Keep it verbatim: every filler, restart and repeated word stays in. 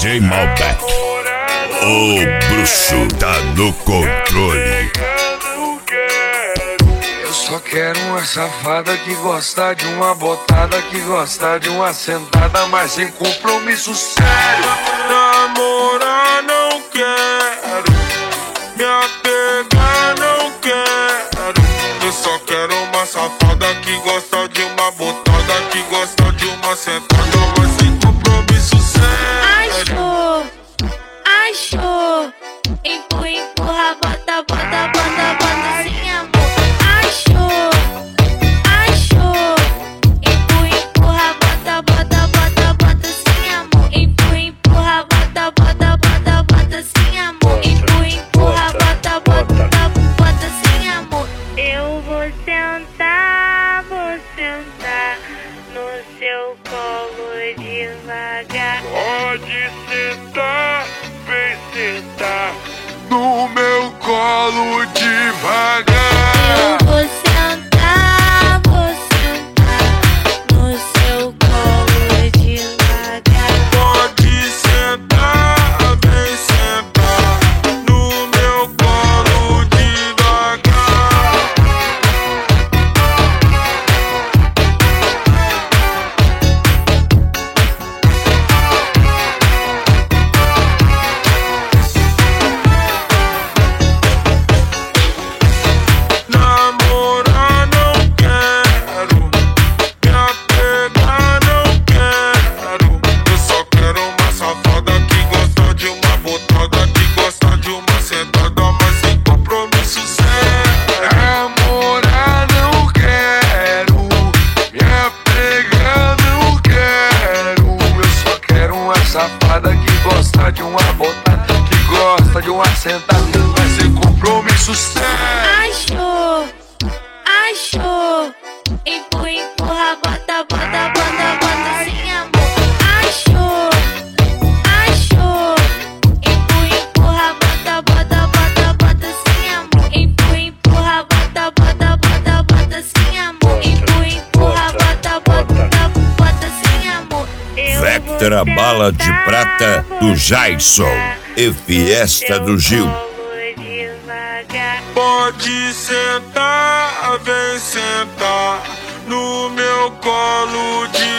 J Malbec, o bruxo tá no controle. Eu só quero uma safada que gosta de uma botada, que gosta de uma sentada, mas sem compromisso sério. Namorar não quero, me apegar não quero. Eu só quero uma safada que gosta de uma botada, que gosta de uma sentada, mas sem compromisso sério. Achou, achou, empurra, empurra, bota, bota, bota, bota sem amor. Achou, achou, empurra, empurra, bota, bota, bota, bota sem amor. Empurra, empurra, bota, bota, bota, bota sem amor. Empurra, empurra, bota, bota, bota sem amor. Eu vou sentar, vou sentar no seu colo devagar. Pode sentar, vem sentar no meu colo devagar. Eu vou sentar, vou sentar no seu colo devagar. Pode sentar, vem sentar no meu colo devagar. Namorar não quero, me apegar não quero. Eu só quero uma safada que gosta de uma botada, que gosta de uma sentada, mas sem compromisso sério. Namorar não quero, me apegar não quero. Eu só quero uma safada que gosta de uma botada, que gosta de uma sentada, mas sem compromisso sério. Achou, achou, empurra, empurra, bota, bota, bota, bota sem amor. Achou, achou, empurra, empurra, bota, bota, bota, bota sem amor. Empurra, empurra, bota, bota, bota, bota sem amor. Empurra, empurra, bota, bota, bota sem amor. Eu vou Vectra Bala de sentar, Prata do vou Jason sentar e Fiesta do Gil. devagar. Pode sentar, vem sentar no meu colo devagar.